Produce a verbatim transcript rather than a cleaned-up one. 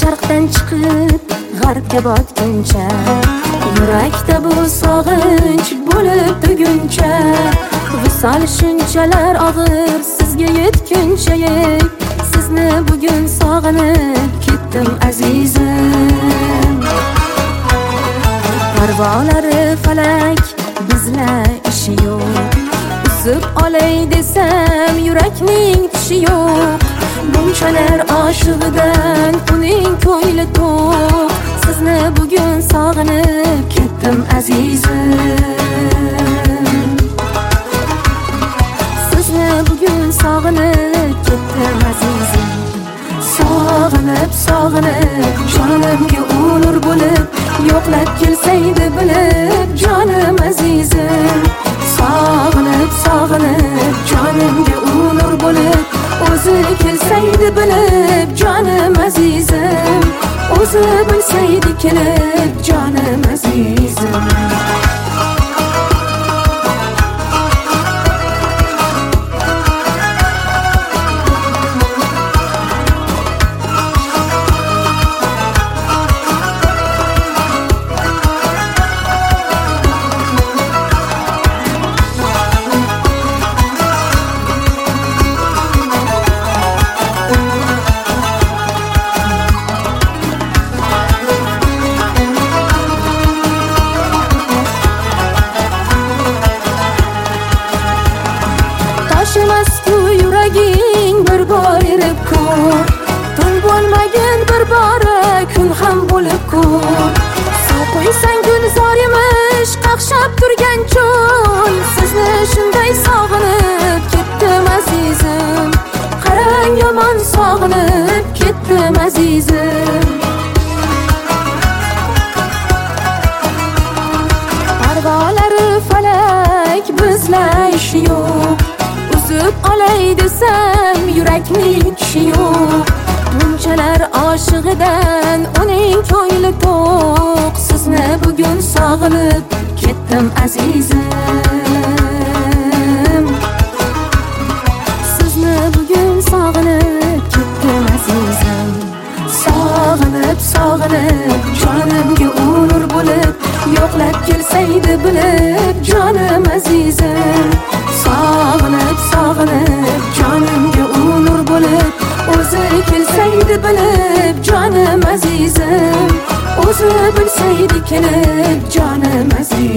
sharqdan chiqib g'arbga botguncha, yurakda bu sog'inch bo'lib buguncha. Visol shunchalar og'ir sizga yetguncha, sizni bugun sog'inib ketdim azizim. Parvolari falak bizlar ishi yo'q, uzib olay desam yurakning tishi yo'q. Bunchalar oshiqdan uning ko'ngli to'q, sizni bugun sog'inib ketdim azizim. Sizni bugun sog'inib ketdim azizim. Sog'inib, sog'inib, jonimga ulur bo'lib, yo'qlab kelsaydi bilib, jonim azizim. Sog'inib, sog'inib, jonimga ulur bo'lib, o'zi kelsaydi bilib, jonim azizim. O'zi bilsaydi kelib, jonim azizim. Tashimas-ku yuraging bir bor erib ko'r, tun bo'lmagin bir bora kun ham bo'lib ko'r. Suv qo'ysang gulzor emish qaqshab turgan cho'l, sizni shunday sog'inib ketdim azizim. Qarang yomon sog'inib ketdim azizim. Parvolari falak bizlar ishi yo'q, uzib olay desam yurakning tishi yo'q. Bunchalar oshiqdan uning ko'ngli to'q, sizni bugun sog'inib ketdim azizim. Sizni bugun sog'inib ketdim azizim. Sog'inib, sog'inib, jonimga ulur bo'lib, yo'qlab kelsaydi bilib, jonim azizim. Sog'inib, sog'inib, jonimga ulur bo'lib, o'zi kelsaydi bilib, jonim azizim. O'zi bilsaydi kelib, jonim azizim.